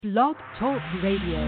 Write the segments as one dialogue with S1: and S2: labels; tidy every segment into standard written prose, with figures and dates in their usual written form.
S1: Blog Talk Radio.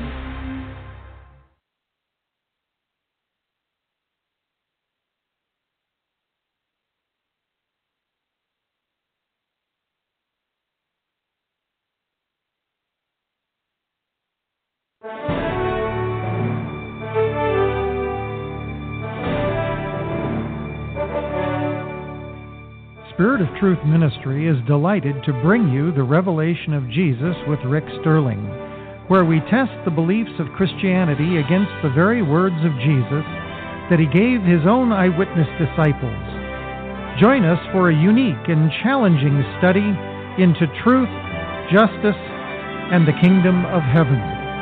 S2: Spirit of Truth Ministry is delighted to bring you the Revelation of Jesus with Rick Sterling, where we test the beliefs of Christianity against the very words of Jesus that he gave his own eyewitness disciples. Join us for a unique and challenging study into truth, justice, and the kingdom of heaven.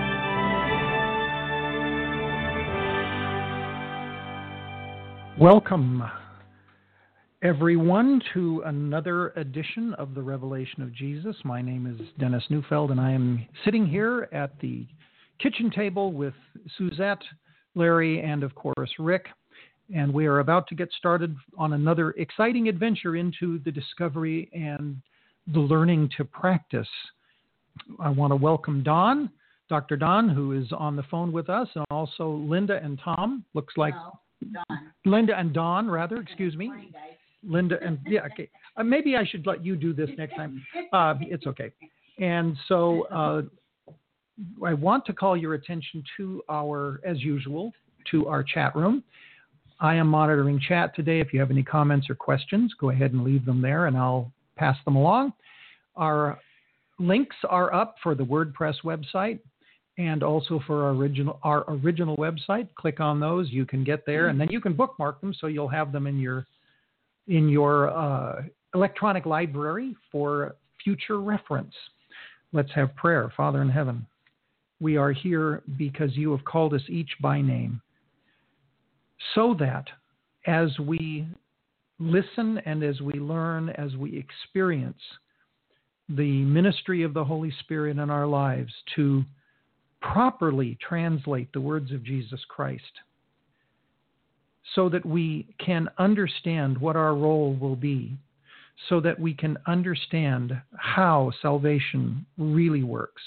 S2: Welcome, everyone, to another edition of the Revelation of Jesus. My name is Dennis Neufeld, and I am sitting here at the kitchen table with Suzette, Larry, and of course Rick. And we are about to get started on another exciting adventure into the discovery and the learning to practice. I want to welcome Don, Dr. Don, who is on the phone with us, and also Linda and Tom. Looks like Linda and Don, rather, excuse me.
S3: Morning, guys.
S2: Linda and okay. Maybe I should let you do this next time. It's okay. And so I want to call your attention to as usual, to our chat room. I am monitoring chat today. If you have any comments or questions, go ahead and leave them there, and I'll pass them along. Our links are up for the WordPress website and also for our original website. Click on those. You can get there, and then you can bookmark them so you'll have them in your electronic library for future reference. Let's have prayer. Father in heaven, we are here because you have called us each by name, so that as we listen and as we learn, as we experience the ministry of the Holy Spirit in our lives to properly translate the words of Jesus Christ, so that we can understand what our role will be, so that we can understand how salvation really works.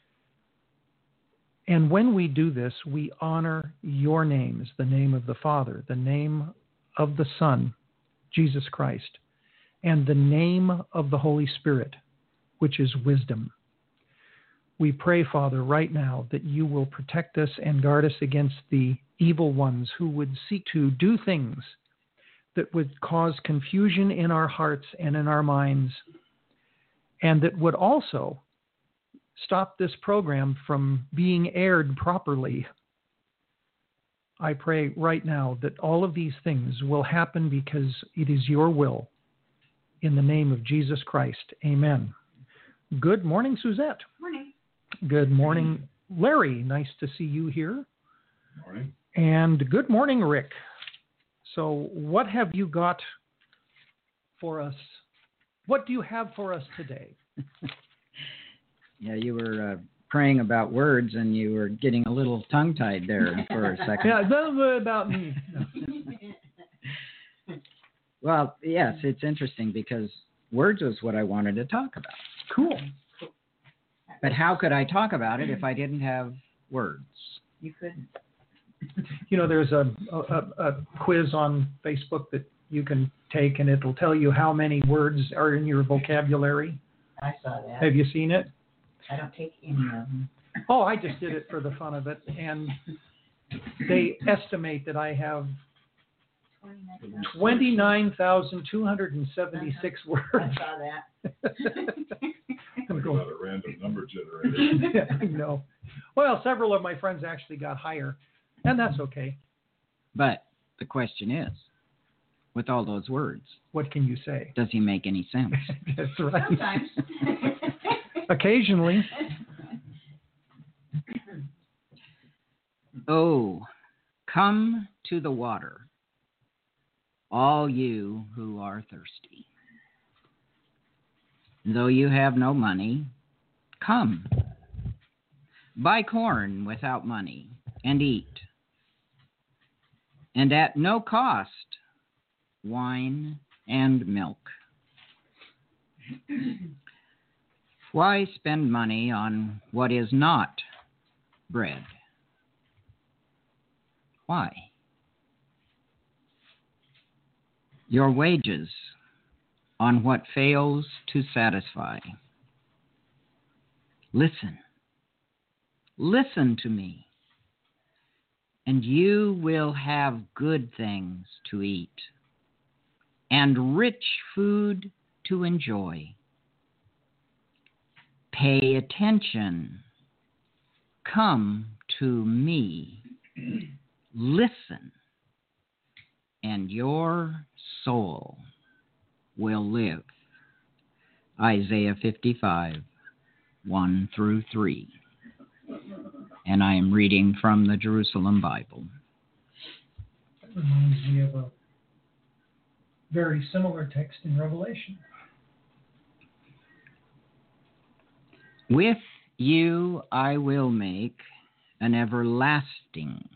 S2: And when we do this, we honor your names, the name of the Father, the name of the Son, Jesus Christ, and the name of the Holy Spirit, which is wisdom. We pray, Father, right now that you will protect us and guard us against the evil ones who would seek to do things that would cause confusion in our hearts and in our minds, and that would also stop this program from being aired properly. I pray right now that all of these things will happen because it is your will. In the name of Jesus Christ, amen. Good morning, Suzette.
S3: Morning.
S2: Good morning, Larry. Nice to see you here.
S4: Morning.
S2: And good morning, Rick. So what have you got for us? What do you have for us today?
S5: Yeah, you were praying about words, and you were getting a little tongue-tied there for a second.
S2: Yeah, a little bit about me.
S5: Well, yes, it's interesting because words was what I wanted to talk about.
S2: Cool.
S5: But how could I talk about it if I didn't have words?
S3: You couldn't.
S2: You know, there's a quiz on Facebook that you can take, and it'll tell you how many words are in your vocabulary.
S3: I saw that.
S2: Have you seen it?
S3: I don't take any of them.
S2: Oh, I just did it for the fun of it, and they estimate that I have 29,276 words.
S3: I saw that.
S2: I'm
S4: Not
S2: going,
S4: a random number generator.
S2: I know. Well, several of my friends actually got higher, and that's okay.
S5: But the question is, with all those words,
S2: What can you say?
S5: does he make any sense?
S2: That's right.
S3: Sometimes.
S2: Occasionally.
S5: Oh, come to the water, all you who are thirsty. Though you have no money, come. Buy corn without money and eat. And at no cost, wine and milk. Why spend money on what is not bread? Why? Your wages on what fails to satisfy. Listen. Listen to me, and you will have good things to eat and rich food to enjoy. Pay attention. Come to me. Listen, and your soul will live. Isaiah 55, 1 through 3. And I am reading from the Jerusalem Bible.
S2: That reminds me of a very similar text in Revelation.
S5: With you I will make an everlasting.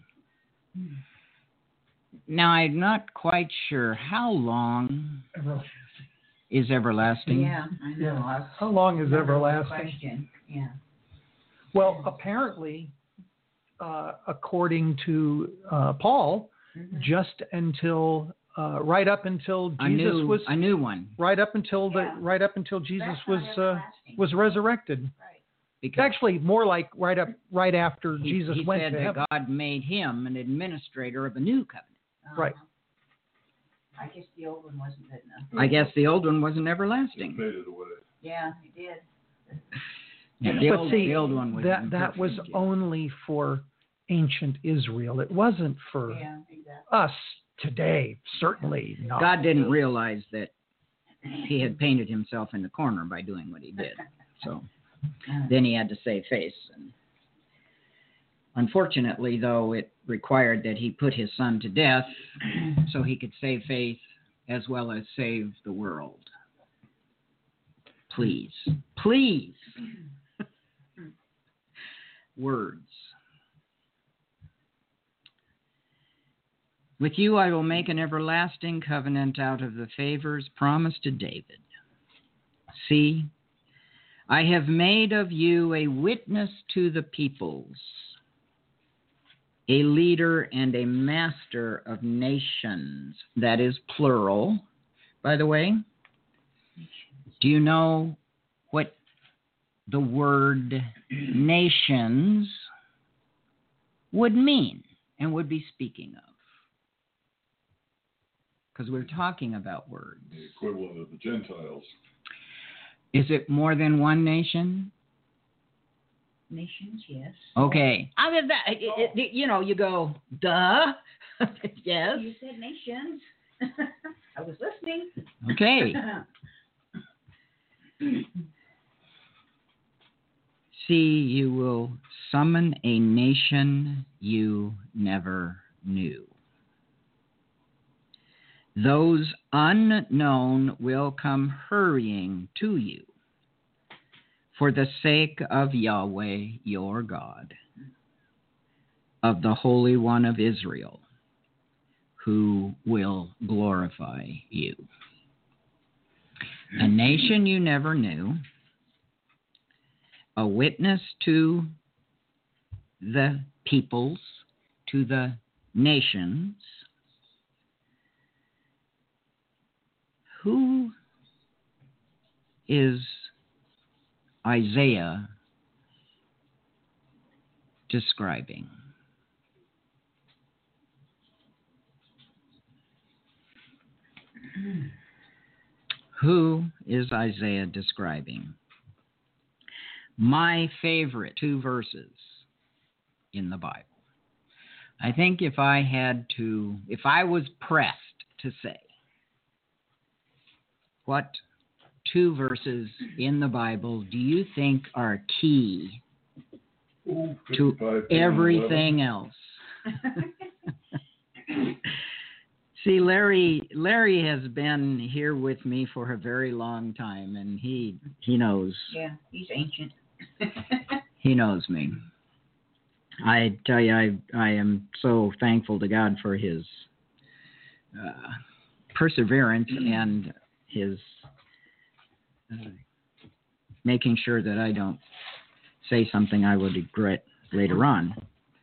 S5: Now, I'm not quite sure how long is everlasting.
S3: Yeah, I know.
S2: Yeah. How long is everlasting?
S3: Question. Yeah.
S2: Well, apparently, according to Paul, just until right up until Jesus was
S5: a new one.
S2: Right up until Jesus
S3: That's not everlasting.
S2: was resurrected.
S3: Right.
S2: It's actually more like right after Jesus
S5: he
S2: went
S5: said
S2: to
S5: that
S2: heaven.
S5: God made him an administrator of a new covenant.
S2: Right.
S3: I guess the old one wasn't good enough.
S5: I guess the old one wasn't
S4: It
S5: everlasting.
S4: faded away.
S3: Yeah, it did.
S5: Yeah,
S2: But
S5: the old one was
S2: that was
S5: imperfect.
S2: only for ancient Israel. It wasn't for
S3: Yeah, exactly.
S2: us today. Certainly not.
S5: God didn't realize that he had painted himself in the corner by doing what he did. So then he had to save face. And unfortunately, though, it required that he put his son to death so he could save faith as well as save the world. Please. Words. With you I will make an everlasting covenant out of the favors promised to David. See, I have made of you a witness to the peoples, a leader and a master of nations. That is plural, by the way. Do you know what the word nations would mean and would be speaking of? Because we're talking about words.
S4: The equivalent of the Gentiles.
S5: Is it more than one nation?
S3: Nations, yes.
S5: Okay. I mean, you go, duh. Yes.
S3: You said nations. I was listening.
S5: Okay. See, you will summon a nation you never knew. Those unknown will come hurrying to you for the sake of Yahweh your God, of the Holy One of Israel, who will glorify you. A nation you never knew, a witness to the peoples, to the nations. Who is Isaiah describing? Who is Isaiah describing? My favorite 2 verses in the Bible. I think if I was pressed to say, what 2 verses in the Bible do you think are key to
S4: 55,
S5: everything else? See, Larry has been here with me for a very long time, and he knows.
S3: Yeah, he's ancient.
S5: He knows me. I tell you, I am so thankful to God for his perseverance and his making sure that I don't say something I would regret later on.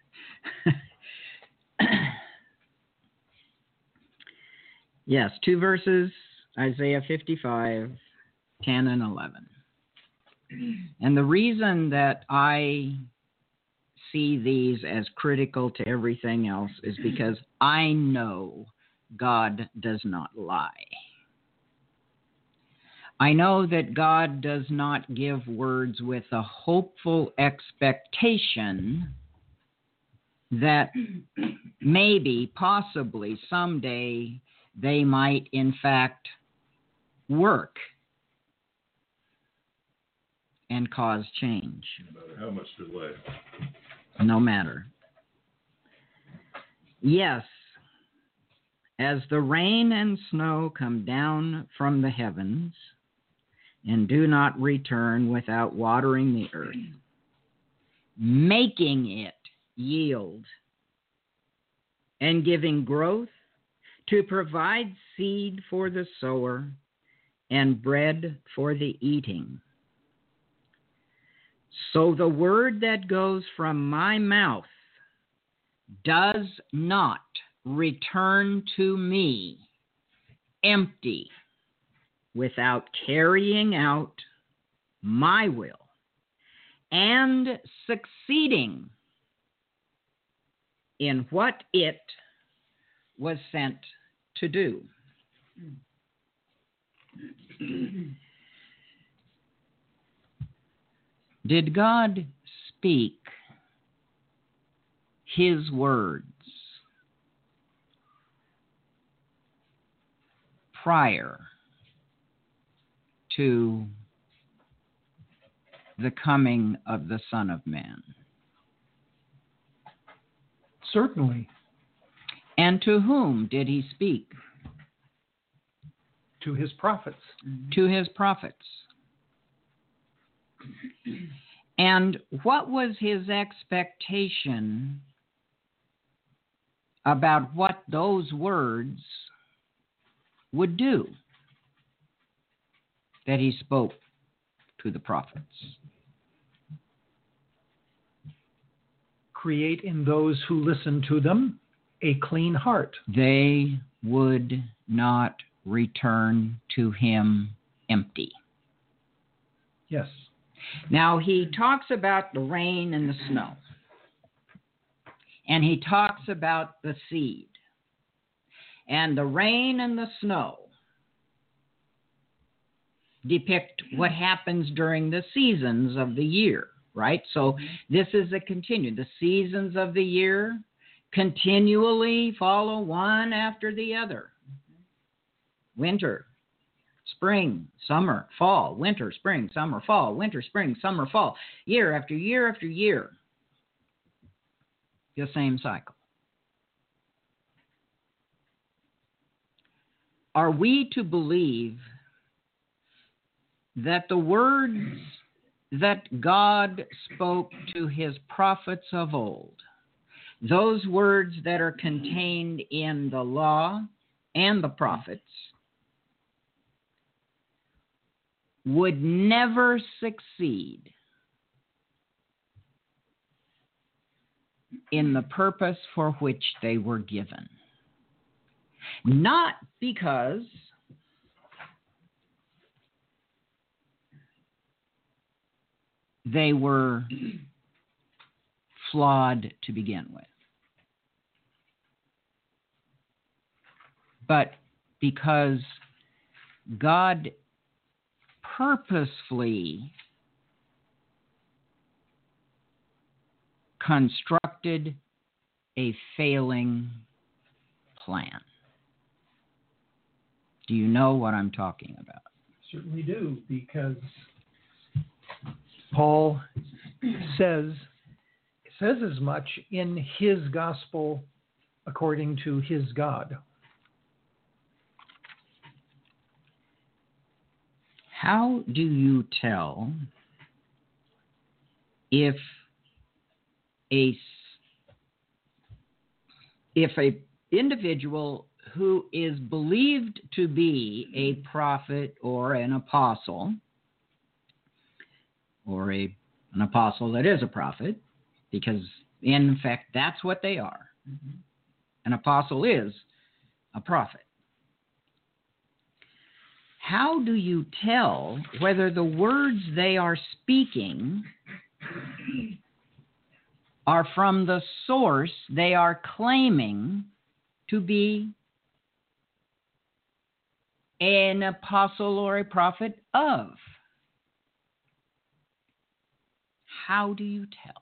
S5: Yes, 2 verses, Isaiah 55, 10 and 11. And the reason that I see these as critical to everything else is because I know God does not lie. I know that God does not give words with a hopeful expectation that maybe, possibly, someday they might, in fact, work and cause change.
S4: No matter how much delay.
S5: No matter. Yes, as the rain and snow come down from the heavens and do not return without watering the earth, making it yield and giving growth to provide seed for the sower and bread for the eating. So the word that goes from my mouth does not return to me empty without carrying out my will and succeeding in what it was sent to do. Did God speak his words prior to the coming of the Son of Man?
S2: Certainly.
S5: And to whom did he speak?
S2: To his prophets.
S5: To his prophets. And what was his expectation about what those words would do that he spoke to the prophets?
S2: Create in those who listen to them a clean heart.
S5: They would not return to him empty.
S2: Yes.
S5: Now, he talks about the rain and the snow. And he talks about the seed. And the rain and the snow depict what happens during the seasons of the year, right? So this is a continue. The seasons of the year continually follow one after the other. Winter, spring, summer, fall, winter, spring, summer, fall, winter, spring, summer, fall, year after year after year. The same cycle. Are we to believe that the words that God spoke to his prophets of old, those words that are contained in the law and the prophets, would never succeed in the purpose for which they were given? Not because they were flawed to begin with, but because God purposefully constructed a failing plan. Do you know what I'm talking about?
S2: Certainly do, because Paul says as much in his gospel according to his God.
S5: How do you tell if a individual who is believed to be a prophet or an apostle or an apostle that is a prophet, because in fact that's what they are.
S3: Mhm.
S5: An apostle is a prophet. How do you tell whether the words they are speaking are from the source they are claiming to be an apostle or a prophet of? How do you tell?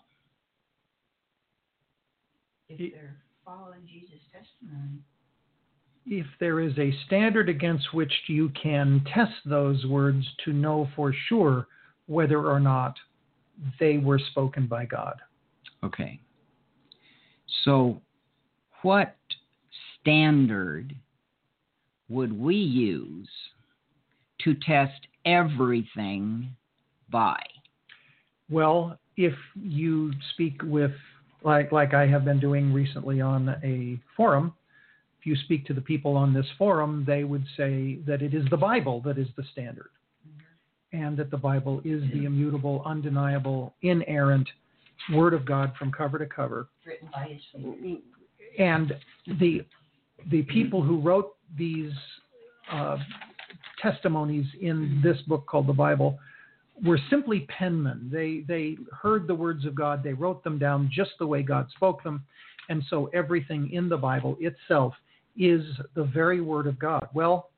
S3: If they're following Jesus' testimony.
S2: If there is a standard against which you can test those words to know for sure whether or not they were spoken by God.
S5: Okay. So what standard would we use to test everything by?
S2: Well, if you speak with, like I have been doing recently on a forum, if you speak to the people on this forum, they would say that it is the Bible that is the standard, and that the Bible is the immutable, undeniable, inerrant Word of God from cover to cover.
S3: Written by his finger.
S2: And the people who wrote these testimonies in this book called the Bible were simply penmen. They heard the words of God. They wrote them down just the way God spoke them. And so everything in the Bible itself is the very Word of God. Well,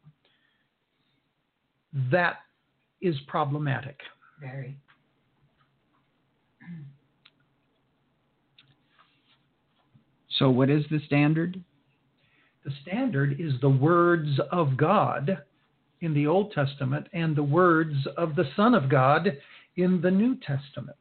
S2: that is problematic.
S3: Very.
S5: So what is the standard?
S2: The standard is the words of God in the Old Testament and the words of the Son of God in the New Testament.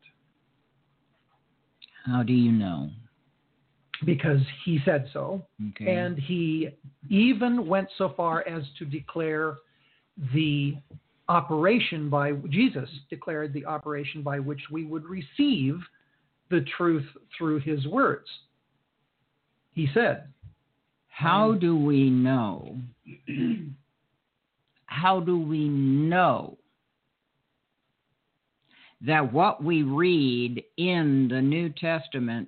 S5: How do you know?
S2: Because he said so.
S5: Okay.
S2: And he even went so far as to declare the operation by, Jesus declared the operation by which we would receive the truth through his words. He said,
S5: How do we know? How do we know that what we read in the New Testament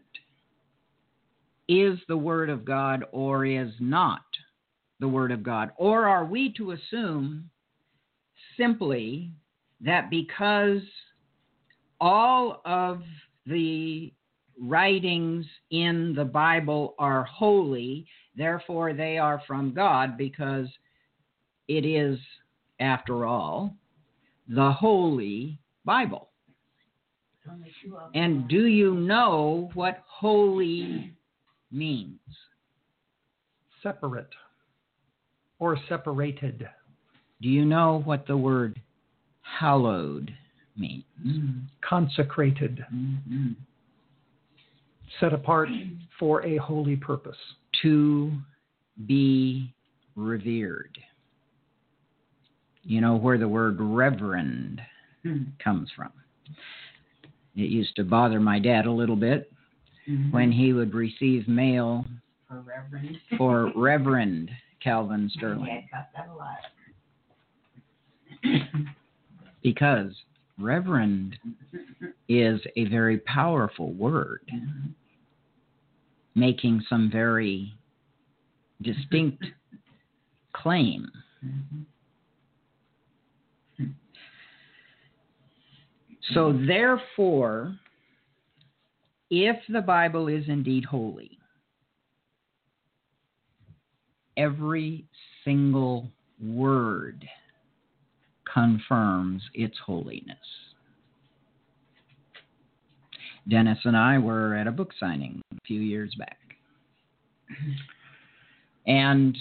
S5: is the Word of God or is not the Word of God? Or are we to assume simply that because all of the writings in the Bible are holy, therefore they are from God, because it is, after all, the Holy Bible?
S3: Only two of them.
S5: And do you know what holy means?
S2: separate or separated.
S5: Do you know what the word hallowed means?
S2: Consecrated,
S5: Mm-hmm.
S2: set apart for a holy purpose.
S5: To be revered. You know where the word reverend comes from. It used to bother my dad a little bit when he would receive mail
S3: For Reverend.
S5: for Reverend Calvin Sterling,
S3: Dad got that a lot.
S5: because reverend is a very powerful word, making some very distinct claim. So therefore, if the Bible is indeed holy, every single word confirms its holiness. Dennis and I were at a book signing a few years back. And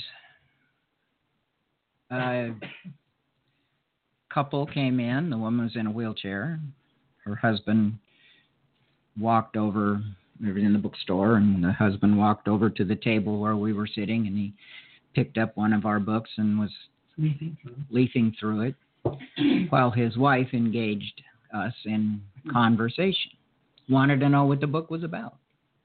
S5: a couple came in. The woman was in a wheelchair. Her husband walked over. We were in the bookstore, and the husband walked over to the table where we were sitting, and he picked up one of our books and was leafing through it while his wife engaged us in conversation. Wanted to know what the book was about.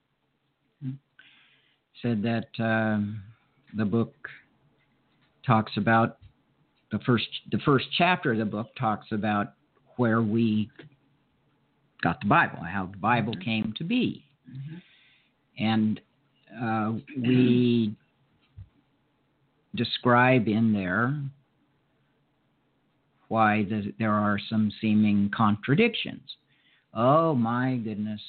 S5: Said that the book talks about the first chapter of the book talks about where we got the Bible, how the Bible came to be. And we describe in there why there are some seeming contradictions. Oh, my goodness.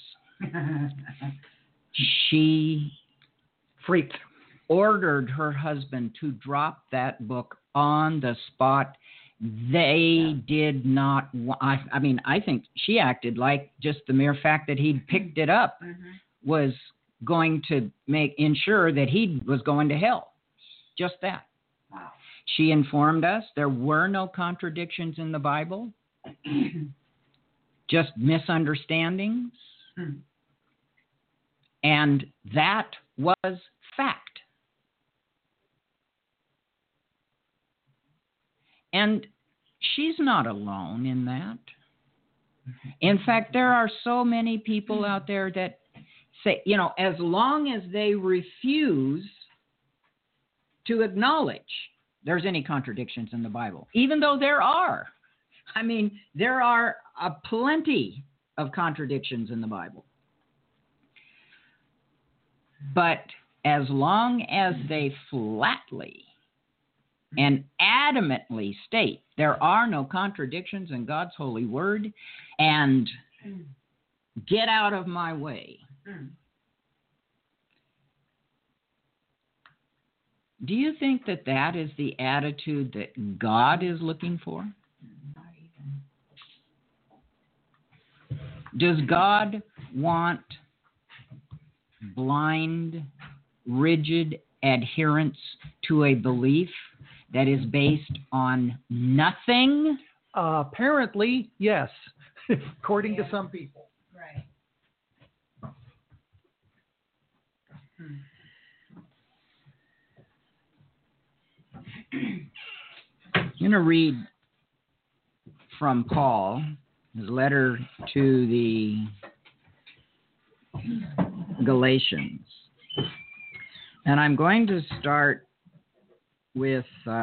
S5: She
S2: Freaked.
S5: ordered her husband to drop that book on the spot. They did not I mean, I think she acted like just the mere fact that he'd picked it up was going to ensure that he was going to hell. Just that.
S3: Wow.
S5: She informed us there were no contradictions in the Bible, just misunderstandings. And that was fact. And she's not alone in that. In fact, there are so many people out there that say, as long as they refuse to acknowledge there's any contradictions in the Bible, even though there are. I mean, there are plenty of contradictions in the Bible. But as long as they flatly and adamantly state there are no contradictions in God's holy word and get out of my way. Do you think that is the attitude that God is looking for?
S3: Not even.
S5: Does God want blind, rigid adherence to a belief that is based on nothing?
S2: Apparently, yes, according to some people.
S3: Right.
S5: I'm going to read from Paul, his letter to the Galatians. And I'm going to start with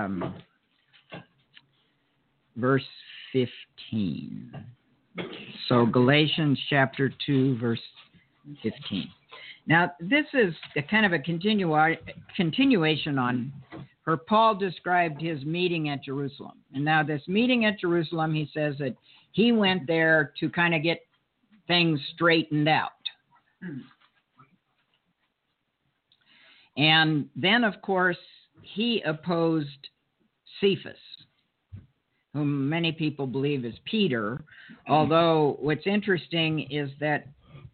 S5: verse 15. So Galatians chapter 2, verse 15. Now, this is a kind of a continuation on where Paul described his meeting at Jerusalem. And now this meeting at Jerusalem, he says that he went there to kind of get things straightened out. And then, of course, he opposed Cephas, whom many people believe is Peter, although what's interesting is that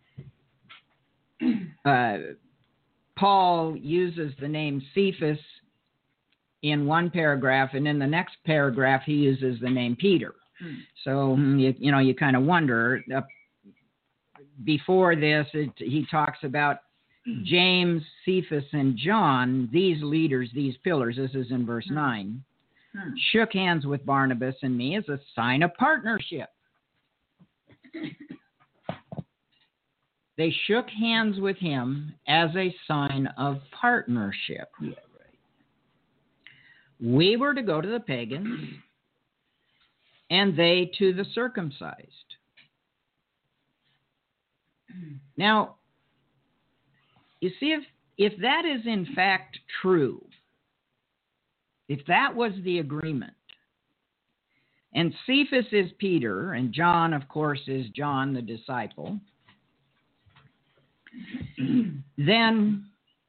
S5: Paul uses the name Cephas in one paragraph, and in the next paragraph he uses the name Peter. So, you kind of wonder. Before this, he talks about James, Cephas, and John, these leaders, these pillars, this is in verse 9, shook hands with Barnabas and me as a sign of partnership. They shook hands with him as a sign of partnership. Yeah, right. We were to go to the pagans, and they to the circumcised. Now, you see, if that is in fact true, if that was the agreement, and Cephas is Peter, and John, of course, is John the disciple, then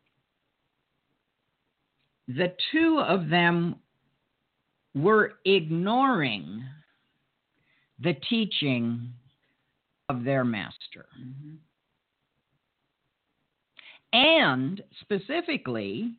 S5: the two of them were ignoring the teaching of their master. And specifically,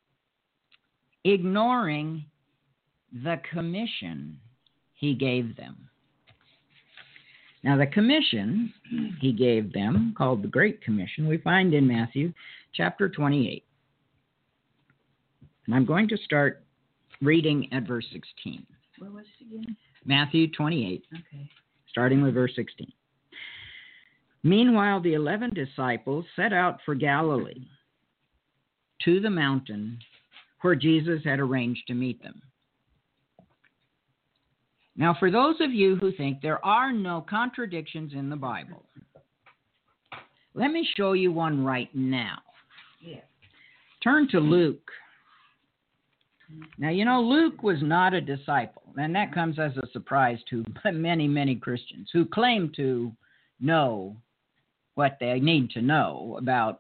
S5: ignoring the commission he gave them. Now, the commission he gave them, called the Great Commission, we find in Matthew chapter 28. And I'm going to start reading at verse 16.
S3: Where was it again?
S5: Matthew 28,
S3: Okay.
S5: starting with verse 16. Meanwhile, the 11 disciples set out for Galilee, to the mountain where Jesus had arranged to meet them. Now, for those of you who think there are no contradictions in the Bible, let me show you one right now.
S3: Yeah.
S5: Turn to Luke. Now, you know, Luke was not a disciple, and that comes as a surprise to many, many Christians who claim to know what they need to know about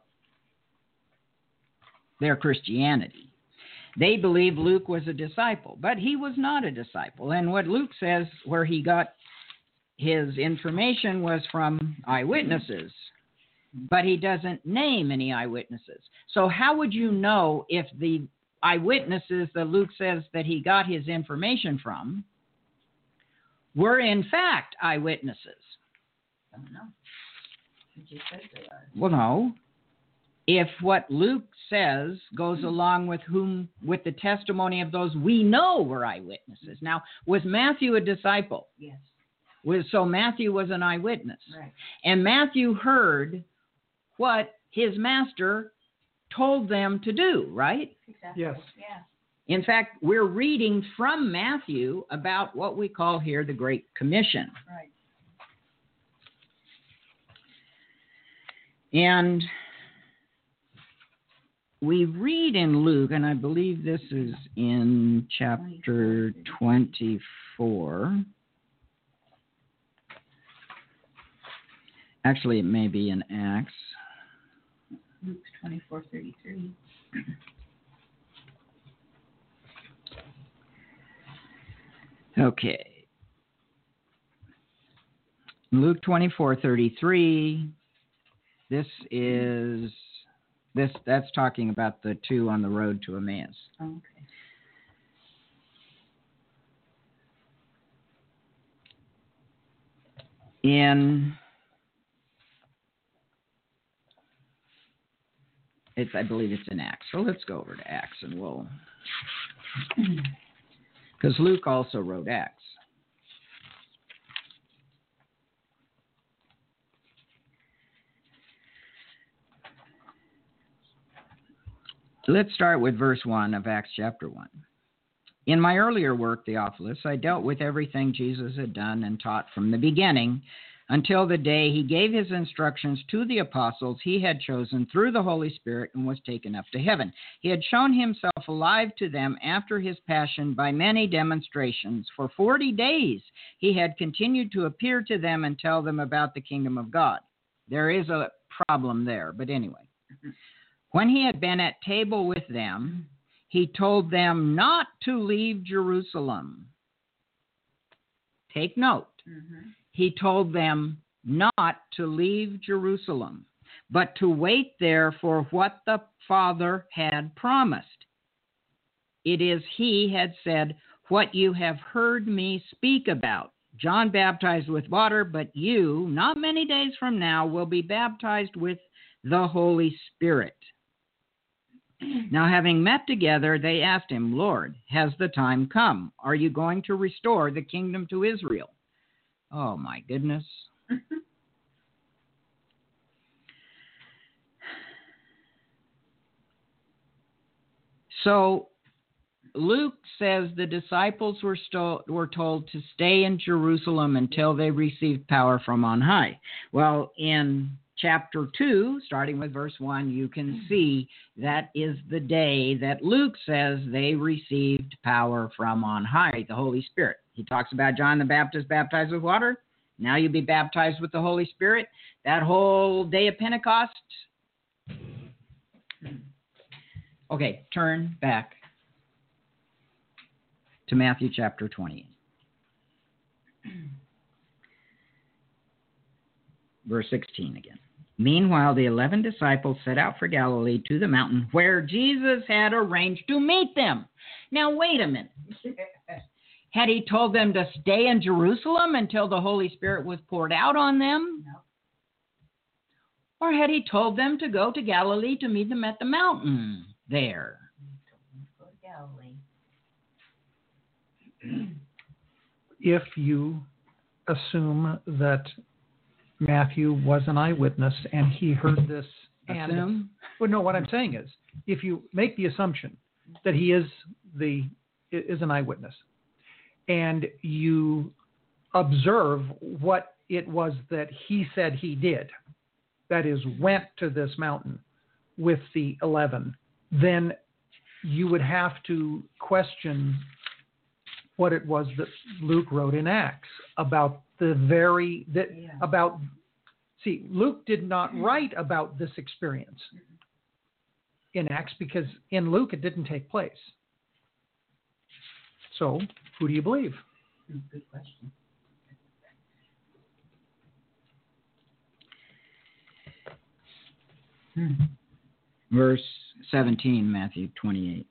S5: their Christianity. They believe Luke was a disciple, but he was not a disciple. And what Luke says, where he got his information, was from eyewitnesses, but he doesn't name any eyewitnesses. So how would you know if the eyewitnesses that Luke says that he got his information from were in fact eyewitnesses?
S3: I don't know. It just says they are.
S5: Well, no. If what Luke says goes along with the testimony of those we know were eyewitnesses. Now, was Matthew a disciple?
S3: Yes.
S5: So Matthew was an eyewitness.
S3: Right.
S5: And Matthew heard what his master told them to do, right?
S3: Exactly.
S2: Yes.
S3: Yeah.
S5: In fact, we're reading from Matthew about what we call here the Great Commission.
S3: Right.
S5: And we read in Luke, and I believe this is in chapter 24. Actually, it may be in Acts.
S3: Luke 24:33.
S5: Okay. Luke 24:33. That's talking about the two on the road to Emmaus.
S3: Okay.
S5: I believe it's in Acts. So let's go over to Acts and we'll, because Luke also wrote Acts. Let's start with verse 1 of Acts chapter 1. In my earlier work, Theophilus, I dealt with everything Jesus had done and taught from the beginning until the day he gave his instructions to the apostles he had chosen through the Holy Spirit and was taken up to heaven. He had shown himself alive to them after his passion by many demonstrations. For 40 days he had continued to appear to them and tell them about the kingdom of God. There is a problem there, but anyway. When he had been at table with them, he told them not to leave Jerusalem. Take note.
S3: Mm-hmm.
S5: He told them not to leave Jerusalem, but to wait there for what the Father had promised. It is he had said, what you have heard me speak about. John baptized with water, but you, not many days from now, will be baptized with the Holy Spirit. Now, having met together, they asked him, Lord, has the time come? Are you going to restore the kingdom to Israel? Oh, my goodness. So, Luke says the disciples were told to stay in Jerusalem until they received power from on high. Well, in chapter 2, starting with verse 1, you can see that is the day that Luke says they received power from on high, the Holy Spirit. He talks about John the Baptist baptized with water. Now you'll be baptized with the Holy Spirit. That whole day of Pentecost. Okay, turn back to Matthew chapter 20. Verse 16 again. Meanwhile, the 11 disciples set out for Galilee to the mountain where Jesus had arranged to meet them. Now, wait a minute. Had he told them to stay in Jerusalem until the Holy Spirit was poured out on them?
S3: No.
S5: Or had he told them to go to Galilee to meet them at the mountain there?
S3: Go to Galilee.
S2: If you assume that Matthew was an eyewitness and he heard this,
S5: Assume?
S2: Well, no, what I'm saying is, if you make the assumption that he is an eyewitness, and you observe what it was that he said he did, that is, went to this mountain with the 11, then you would have to question what it was that Luke wrote in Acts about See, Luke did not write about this experience in Acts because in Luke it didn't take place. So, who do you believe?
S3: Good question.
S5: Verse 17, Matthew 28.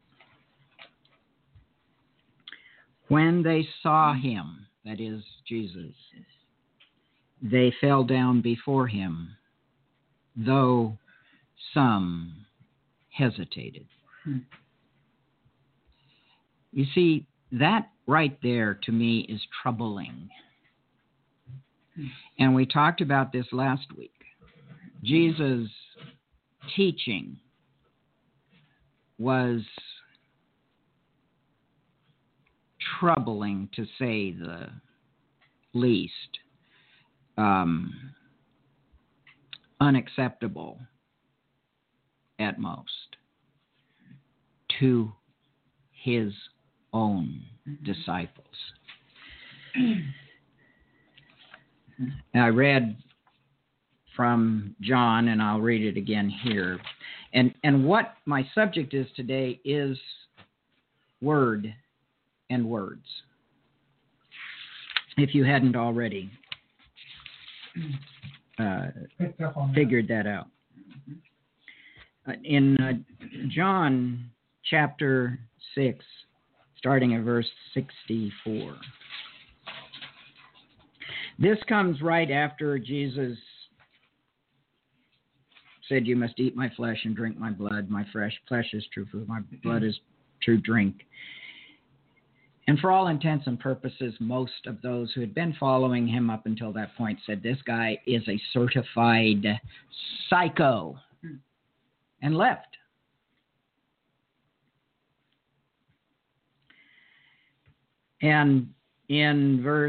S5: When they saw him, that is Jesus, they fell down before him, though some hesitated. You see, that right there to me is troubling. And we talked about this last week. Jesus' teaching was troubling, to say the least, unacceptable at most to his own disciples. I read from John, and I'll read it again here. And what my subject is today is word and words, if you hadn't already figured that out. In John chapter 6, starting at verse 64. This comes right after Jesus said, "You must eat my flesh and drink my blood. My flesh is true food. My blood is true drink." And for all intents and purposes, most of those who had been following him up until that point said, this guy is a certified psycho, and left. And in verse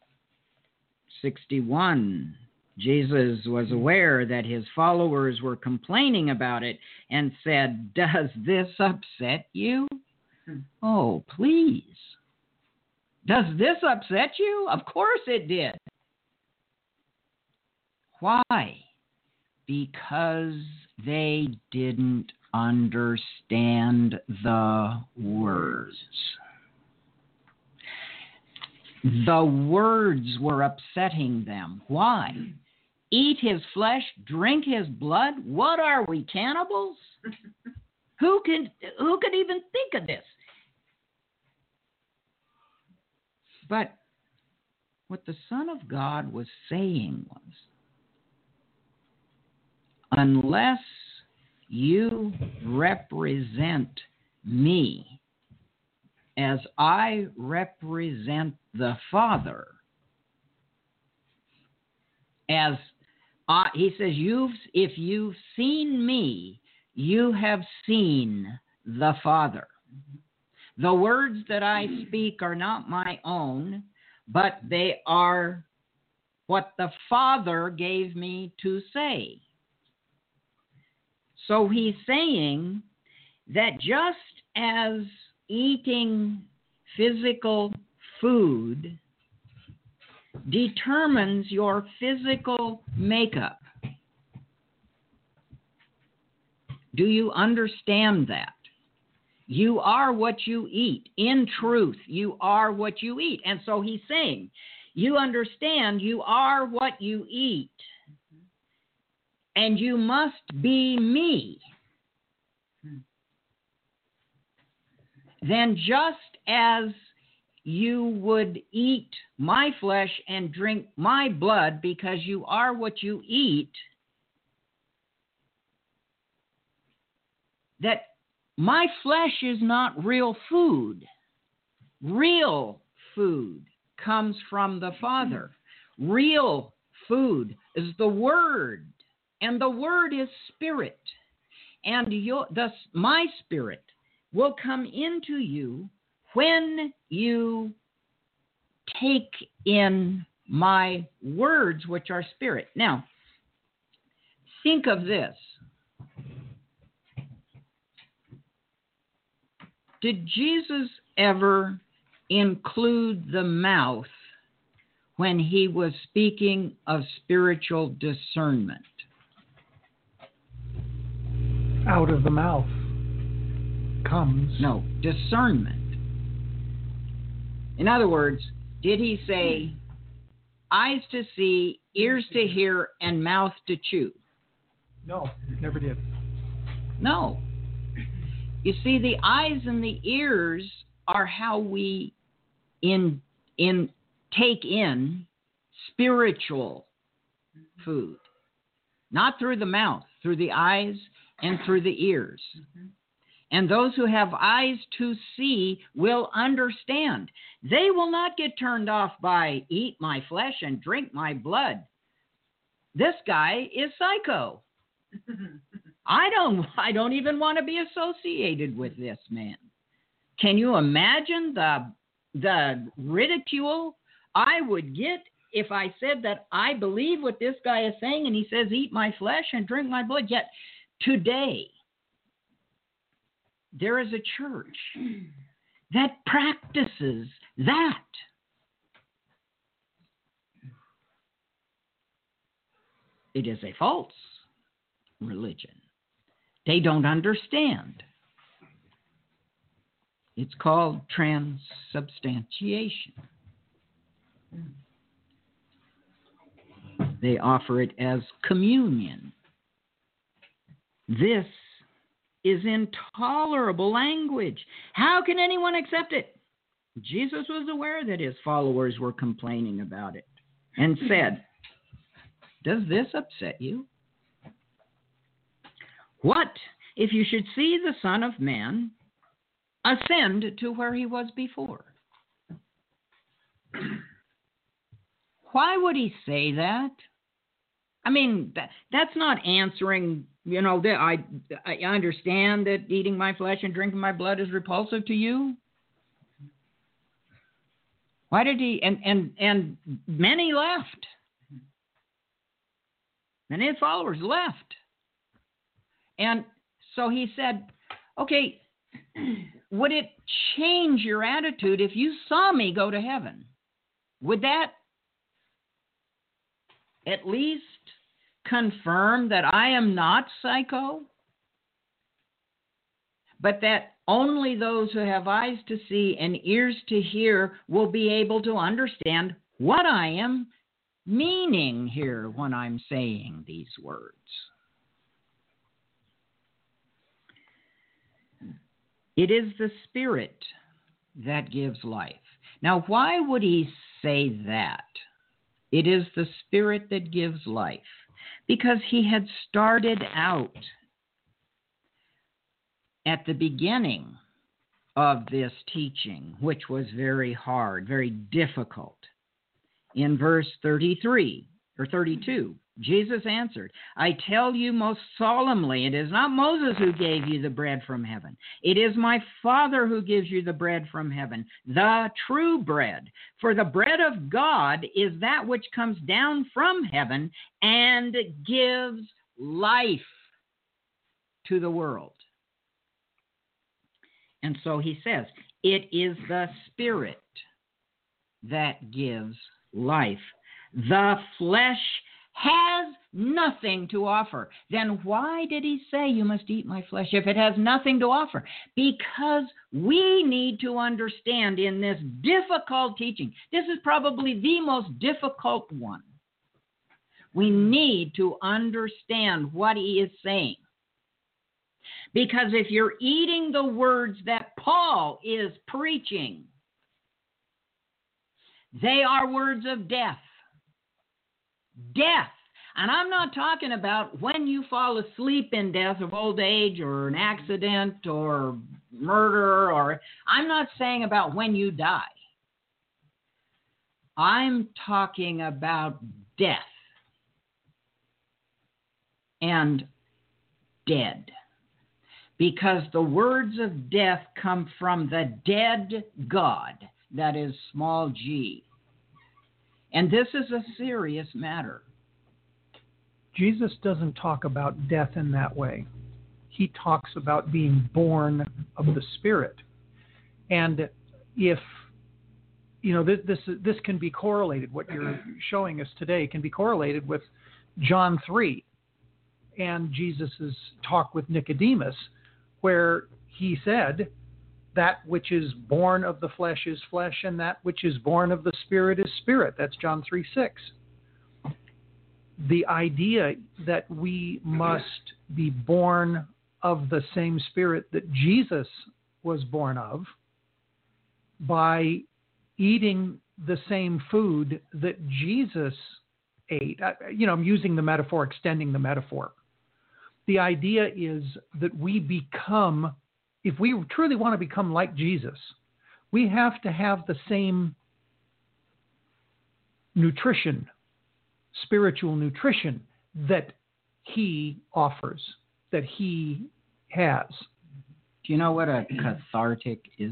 S5: 61, Jesus was aware that his followers were complaining about it and said, "Does this upset you? Oh, please. Does this upset you? Of course it did." Why? Because they didn't understand the words. The words were upsetting them. Why? Eat his flesh, drink his blood? What are we, cannibals? Who could even think of this? But what the Son of God was saying was, unless you represent me as I represent the Father, he says, if you've seen me, you have seen the Father. The words that I speak are not my own, but they are what the Father gave me to say. So he's saying that just as eating physical food determines your physical makeup. Do you understand that? You are what you eat. In truth, you are what you eat. And so he's saying, you understand you are what you eat. And you must be me. Then just as you would eat my flesh and drink my blood because you are what you eat, that my flesh is not real food. Real food comes from the Father. Real food is the Word, and the Word is spirit. And my spirit will come into you when you take in my words, which are spirit. Now, think of this. Did Jesus ever include the mouth when he was speaking of spiritual discernment?
S2: Out of the mouth comes.
S5: No, discernment. In other words, did he say eyes to see, ears to hear, and mouth to chew?
S2: No, never did.
S5: No. You see, the eyes and the ears are how we take in spiritual food. Not through the mouth, through the eyes and through the ears. Mm-hmm. And those who have eyes to see will understand. They will not get turned off by eat my flesh and drink my blood. This guy is psycho. I don't even want to be associated with this man. Can you imagine the ridicule I would get if I said that I believe what this guy is saying and he says eat my flesh and drink my blood? Yet today there is a church that practices that. It is a false religion. They don't understand. It's called transubstantiation. They offer it as communion. This is intolerable language. How can anyone accept it? Jesus was aware that his followers were complaining about it and said, "Does this upset you? What if you should see the Son of Man ascend to where he was before?" Why would he say that? I mean, that's not answering, I understand that eating my flesh and drinking my blood is repulsive to you. Why did he, and many left. Many of his followers left. And so he said, okay, would it change your attitude if you saw me go to heaven? Would that at least confirm that I am not psycho, but that only those who have eyes to see and ears to hear will be able to understand what I am meaning here when I'm saying these words? It is the Spirit that gives life. Now, why would he say that? It is the Spirit that gives life. Because he had started out at the beginning of this teaching, which was very hard, very difficult. In verse 33 or 32, Jesus answered, "I tell you most solemnly, it is not Moses who gave you the bread from heaven. It is my Father who gives you the bread from heaven, the true bread. For the bread of God is that which comes down from heaven and gives life to the world." And so he says, it is the Spirit that gives life. The flesh has nothing to offer. Then why did he say you must eat my flesh if it has nothing to offer? Because we need to understand in this difficult teaching, this is probably the most difficult one. We need to understand what he is saying. Because if you're eating the words that Paul is preaching, they are words of death. Death. And I'm not talking about when you fall asleep in death of old age or an accident or murder, or I'm not saying about when you die. I'm talking about death and dead. Because the words of death come from the dead God, that is small g. And this is a serious matter.
S2: Jesus doesn't talk about death in that way. He talks about being born of the Spirit. And if, this can be correlated, what you're showing us today can be correlated with John 3 and Jesus' talk with Nicodemus, where he said, that which is born of the flesh is flesh, and that which is born of the Spirit is spirit. That's John 3:6. The idea that we must be born of the same Spirit that Jesus was born of by eating the same food that Jesus ate. I'm using the metaphor, extending the metaphor. The idea is that we become, if we truly want to become like Jesus, we have to have the same nutrition, spiritual nutrition that he offers, that he has.
S5: Do you know what a cathartic is?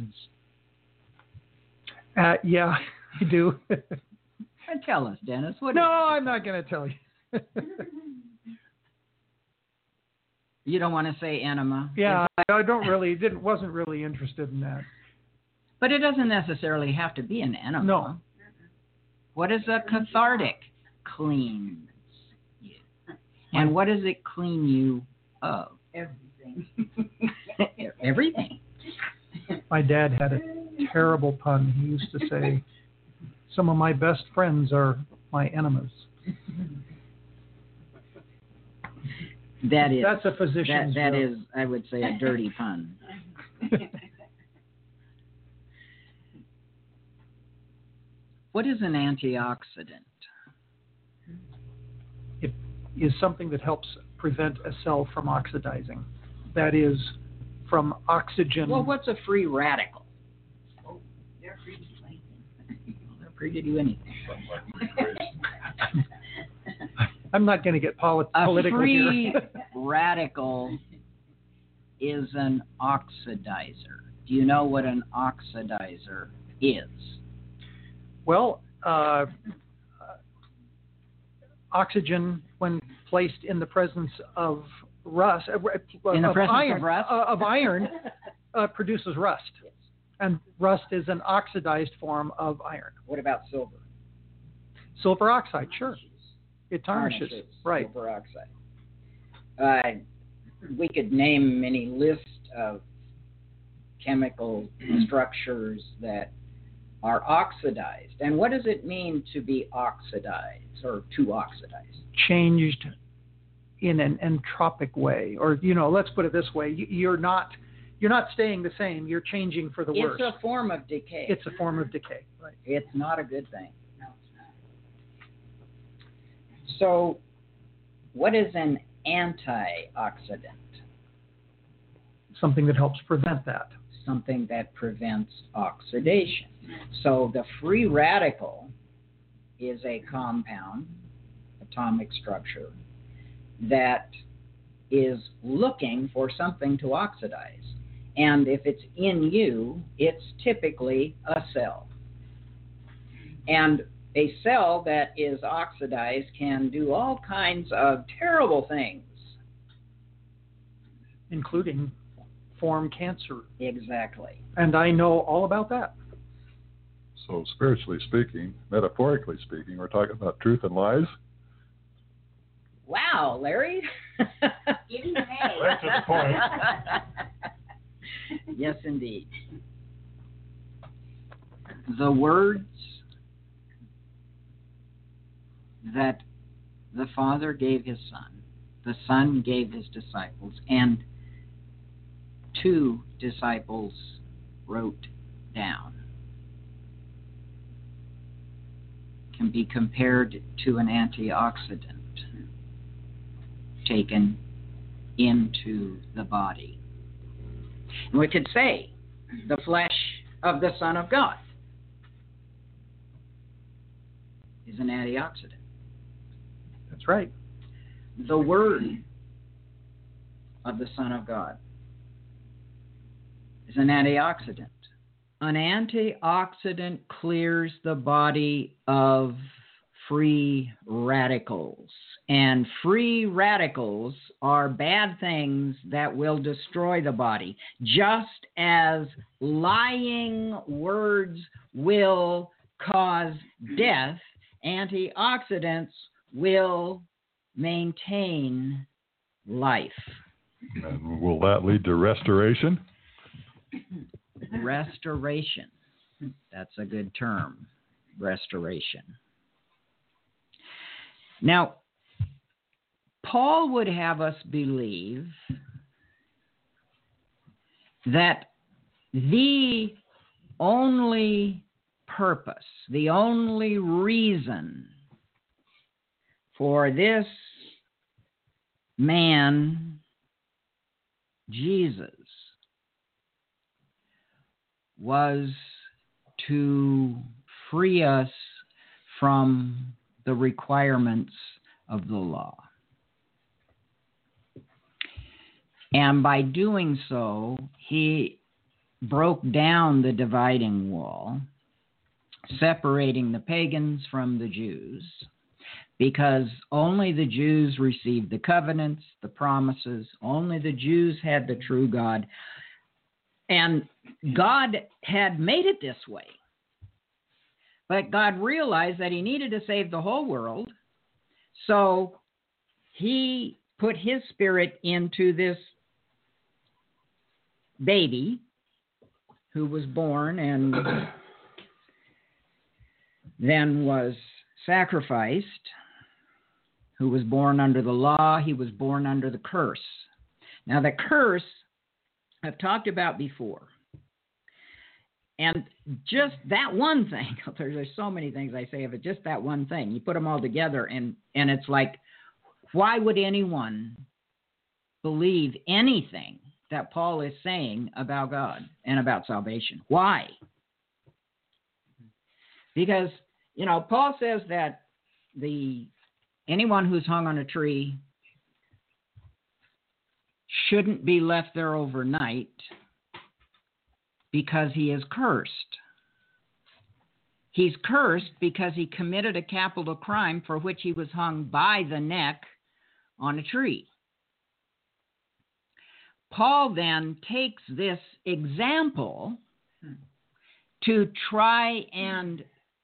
S2: Yeah, I do.
S5: Tell us, Dennis. What
S2: no, I'm not going to tell you.
S5: You don't want to say enema?
S2: Yeah, I wasn't really interested in that.
S5: But it doesn't necessarily have to be an enema.
S2: No.
S5: What is a cathartic? Cleans you. And what does it clean you of?
S3: Everything.
S5: Everything.
S2: My dad had a terrible pun. He used to say, some of my best friends are my enemas. That's a physician's
S5: that
S2: joke.
S5: is, I would say, a dirty pun. What is an antioxidant?
S2: It is something that helps prevent a cell from oxidizing. That is, from oxygen.
S5: Well, what's a free radical?
S3: Oh, they're free to do anything.
S5: They're free to do anything.
S2: I'm not going to get political
S5: A free
S2: here.
S5: radical is an oxidizer. Do you know what an oxidizer is?
S2: Well, oxygen, when placed in the presence of rust, of iron, produces rust.
S5: Yes.
S2: And rust is an oxidized form of iron.
S5: What about silver?
S2: Silver oxide, sure. It tarnishes. Right.
S5: Silver oxide. We could name many lists of chemical structures that are oxidized. And what does it mean to be oxidized or to oxidize?
S2: Changed in an entropic way, or let's put it this way: you're not staying the same. You're changing for the worse.
S5: It's a form of decay.
S2: It's a form of decay. Right.
S5: It's not a good thing. No, it's not. So, what is an antioxidant?
S2: Something that helps prevent that.
S5: Something that prevents oxidation. So the free radical is a compound, atomic structure, that is looking for something to oxidize. And if it's in you, it's typically a cell. And a cell that is oxidized can do all kinds of terrible things.
S2: Including form cancer.
S5: Exactly.
S2: And I know all about that.
S4: So spiritually speaking, metaphorically speaking, we're talking about truth and lies.
S5: Wow, Larry.
S3: Give me hay.
S4: Right to the point.
S5: Yes, indeed. The words that the Father gave his Son, the Son gave his disciples, and 2 disciples wrote down, can be compared to an antioxidant taken into the body. And we could say the flesh of the Son of God is an antioxidant.
S2: That's right.
S5: The Word of the Son of God is an antioxidant. An antioxidant clears the body of free radicals. And free radicals are bad things that will destroy the body, just as lying words will cause death. Antioxidants will maintain life.
S4: And will that lead to restoration?
S5: Restoration. That's a good term. Restoration. Now, Paul would have us believe that the only purpose, the only reason for this man, Jesus, was to free us from the requirements of the law. And by doing so, he broke down the dividing wall, separating the pagans from the Jews, because only the Jews received the covenants, the promises. Only the Jews had the true God. And God had made it this way. But God realized that he needed to save the whole world. So he put his spirit into this baby who was born and then was sacrificed, who was born under the law. He was born under the curse. Now, the curse I've talked about before. And just that one thing, there's so many things I say of it, just that one thing. You put them all together, and it's like, why would anyone believe anything that Paul is saying about God and about salvation? Why? Because, Paul says that anyone who's hung on a tree shouldn't be left there overnight because he is cursed. He's cursed because he committed a capital crime for which he was hung by the neck on a tree. Paul then takes this example to try and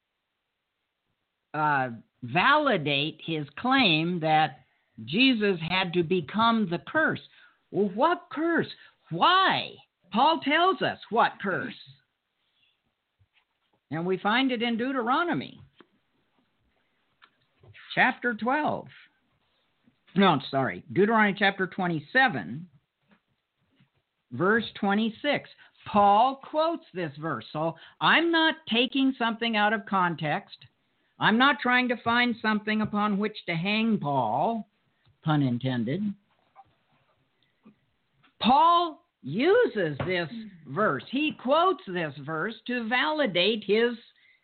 S5: validate his claim that Jesus had to become the curse. Well, what curse? Why? Paul tells us what curse. And we find it in Deuteronomy chapter 12. Deuteronomy chapter 27, verse 26. Paul quotes this verse. So I'm not taking something out of context. I'm not trying to find something upon which to hang Paul, pun intended. Paul uses this verse. He quotes this verse to validate his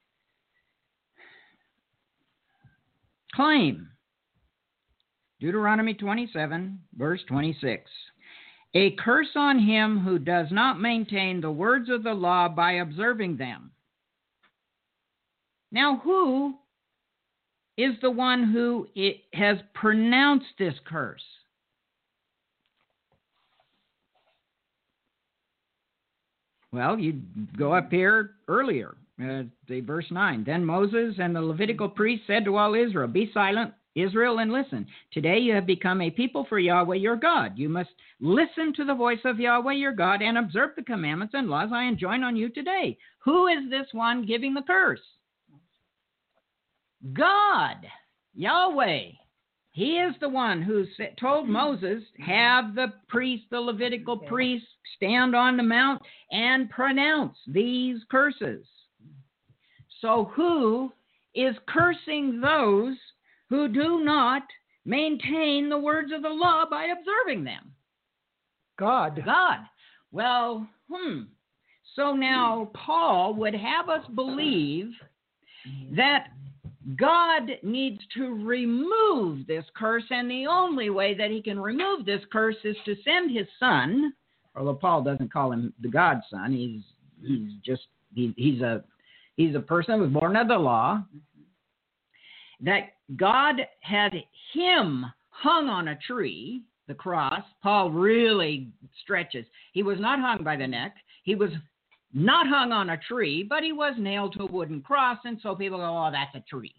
S5: claim. Deuteronomy 27, verse 26. A curse on him who does not maintain the words of the law by observing them. Now, who is the one who has pronounced this curse? Well, you go up here earlier, verse 9. Then Moses and the Levitical priests said to all Israel, "Be silent, Israel, and listen. Today you have become a people for Yahweh your God. You must listen to the voice of Yahweh your God and observe the commandments and laws I enjoin on you today." Who is this one giving the curse? God, Yahweh. He is the one who told Moses, have the priests, the Levitical priests, stand on the mount and pronounce these curses. So who is cursing those who do not maintain the words of the law by observing them?
S2: God.
S5: Well, So now Paul would have us believe that God needs to remove this curse, and the only way that he can remove this curse is to send his son. Although Paul doesn't call him the God's son, he's a person who was born of the law, that God had him hung on a tree, the cross. Paul really stretches. He was not hung by the neck. He was not hung on a tree, but he was nailed to a wooden cross, and so people go, oh, that's a tree.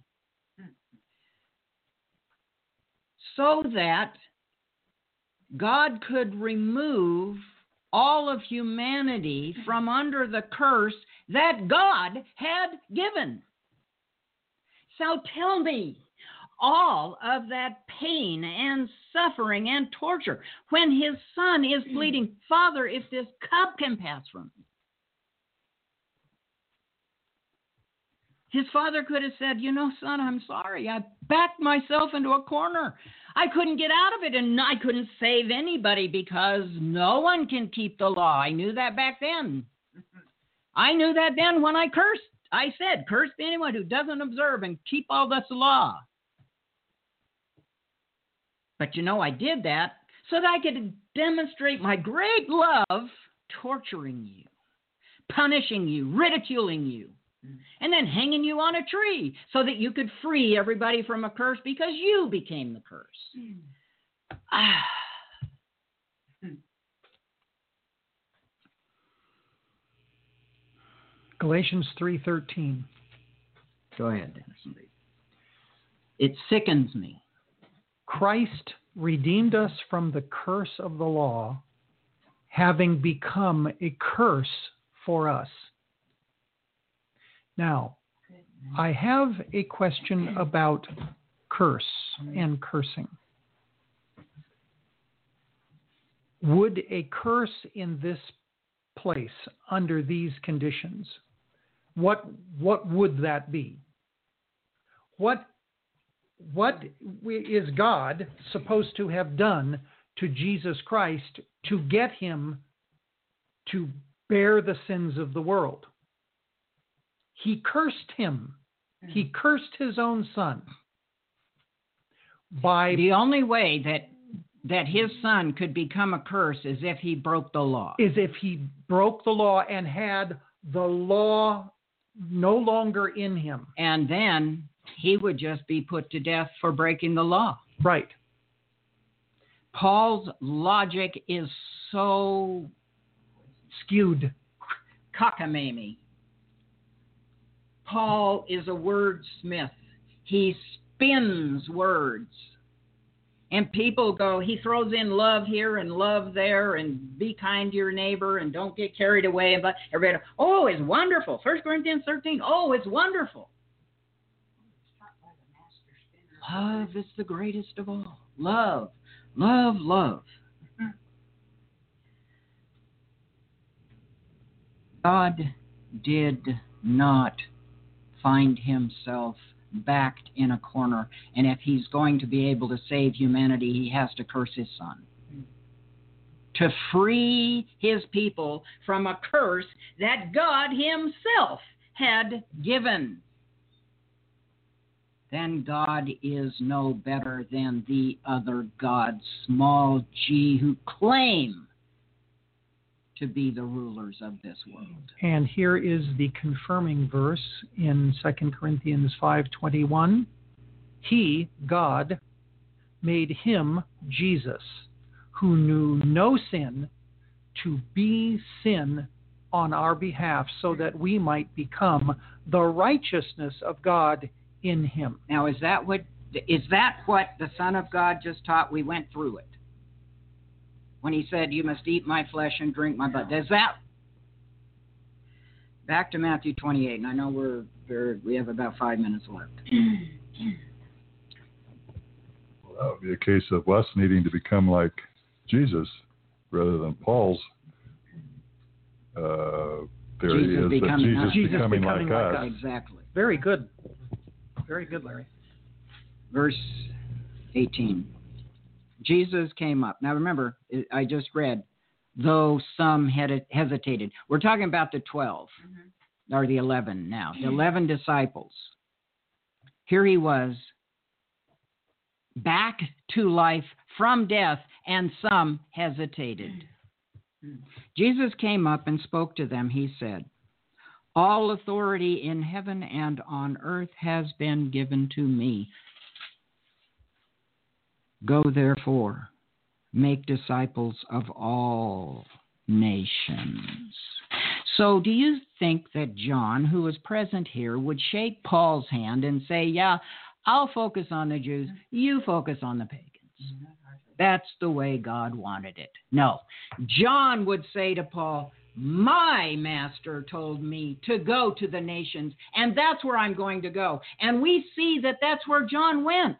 S5: So that God could remove all of humanity from under the curse that God had given. So tell me, all of that pain and suffering and torture, when his son is pleading, Father, if this cup can pass from me. His father could have said, you know, son, I'm sorry. I backed myself into a corner. I couldn't get out of it, and I couldn't save anybody because no one can keep the law. I knew that back then. I knew that then when I cursed. I said, curse be anyone who doesn't observe and keep all this law. But you know, I did that so that I could demonstrate my great love, torturing you, punishing you, ridiculing you, and then hanging you on a tree so that you could free everybody from a curse because you became the curse.
S2: Galatians 3:13.
S5: Go ahead, Dennis. It sickens me.
S2: Christ redeemed us from the curse of the law, having become a curse for us. Now, I have a question about curse and cursing. Would a curse in this place, under these conditions, what would that be? What is God supposed to have done to Jesus Christ to get him to bear the sins of the world? He cursed him. He cursed his own son. By
S5: the only way that his son could become a curse is if he broke the law.
S2: Is if he broke the law and had the law no longer in him.
S5: And then he would just be put to death for breaking the law.
S2: Right.
S5: Paul's logic is so
S2: skewed.
S5: Cockamamie. Paul is a wordsmith. He spins words. And people go, he throws in love here and love there and be kind to your neighbor and don't get carried away. But everybody, oh, it's wonderful. 1 Corinthians 13, oh, it's wonderful. Love is the greatest of all. Love, love, love. God did not find himself backed in a corner, and if he's going to be able to save humanity, he has to curse his son. To free his people from a curse that God himself had given. Then God is no better than the other gods, small g, who claim to be the rulers of this world.
S2: And here is the confirming verse in 2 Corinthians 5:21. He, God, made him, Jesus, who knew no sin, to be sin on our behalf, so that we might become the righteousness of God in him.
S5: Now, is that what the Son of God just taught? We went through it. When he said, you must eat my flesh and drink my blood. Is that? Back to Matthew 28, and I know we have about 5 minutes left.
S4: Well, that would be a case of us needing to become like Jesus rather than Paul's theory
S5: Jesus
S4: is that Jesus becoming like us.
S5: Exactly.
S2: Very good. Very good, Larry.
S5: Verse 18. Jesus came up. Now remember, I just read, though some had hesitated. We're talking about the 12, or the 11 now, the 11 disciples. Here he was, back to life from death, and some hesitated. Jesus came up and spoke to them. He said, All authority in heaven and on earth has been given to me. Go therefore, make disciples of all nations. So do you think that John, who was present here, would shake Paul's hand and say, yeah, I'll focus on the Jews, you focus on the pagans? That's the way God wanted it. No. John would say to Paul, my master told me to go to the nations, and that's where I'm going to go. And we see that that's where John went.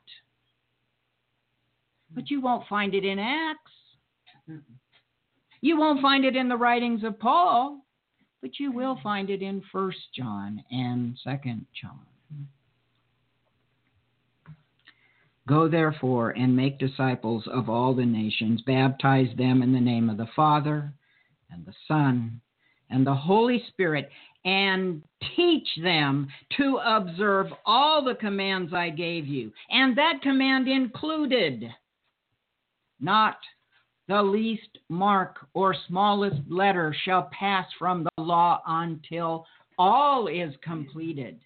S5: But you won't find it in Acts. You won't find it in the writings of Paul, but you will find it in 1 John and 2 John. Go therefore and make disciples of all the nations, baptize them in the name of the Father and the Son and the Holy Spirit, and teach them to observe all the commands I gave you. And that command included not the least mark or smallest letter shall pass from the law until all is completed.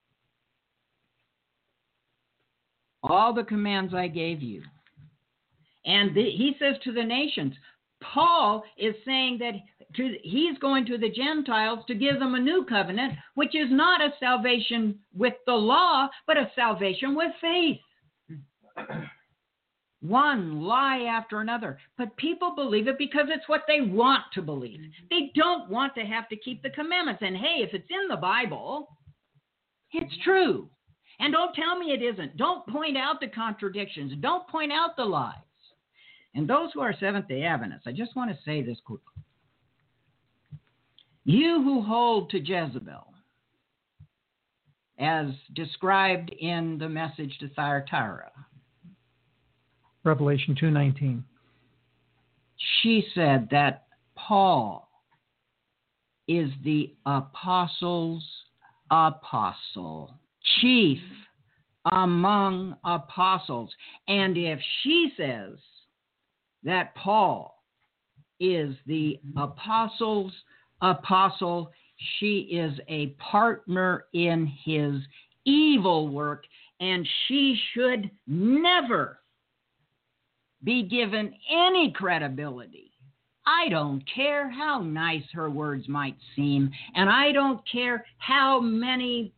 S5: All the commands I gave you. And he says to the nations, Paul is saying that he's going to the Gentiles to give them a new covenant, which is not a salvation with the law, but a salvation with faith. One lie after another. But people believe it because it's what they want to believe. They don't want to have to keep the commandments. And hey, if it's in the Bible, it's true. And don't tell me it isn't. Don't point out the contradictions. Don't point out the lies. And those who are Seventh-day Adventists, I just want to say this quickly. You who hold to Jezebel, as described in the message to Thyatira,
S2: Revelation 2:19.
S5: She said that Paul is the apostles' apostle, chief among apostles. And if she says that Paul is the apostles' apostle, she is a partner in his evil work, and she should never be given any credibility. I don't care how nice her words might seem, and I don't care how many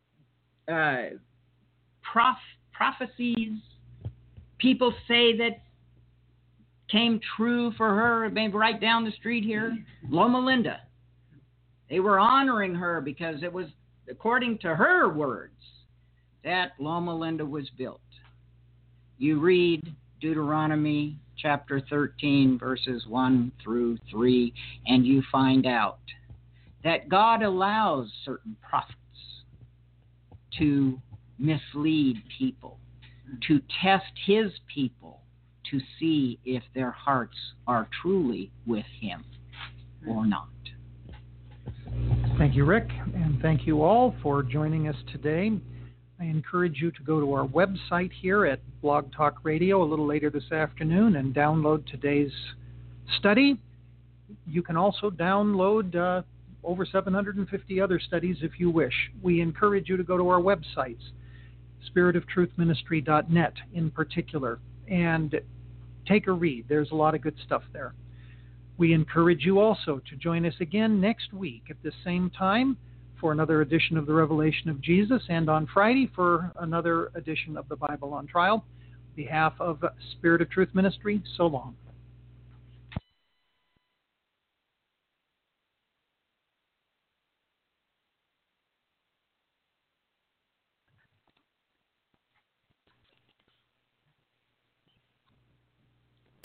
S5: prophecies people say that came true for her, maybe right down the street here. Loma Linda. They were honoring her because it was, according to her words, that Loma Linda was built. You read Deuteronomy chapter 13, verses 1 through 3, and you find out that God allows certain prophets to mislead people, to test his people, to see if their hearts are truly with him or not.
S2: Thank you, Rick, and thank you all for joining us today. I encourage you to go to our website here at Blog Talk Radio a little later this afternoon and download today's study. You can also download over 750 other studies if you wish. We encourage you to go to our websites, spiritofTruthMinistry.net in particular, and take a read. There's a lot of good stuff there. We encourage you also to join us again next week at the same time for another edition of the Revelation of Jesus, and on Friday for another edition of the Bible on Trial. On behalf of Spirit of Truth Ministry, so long.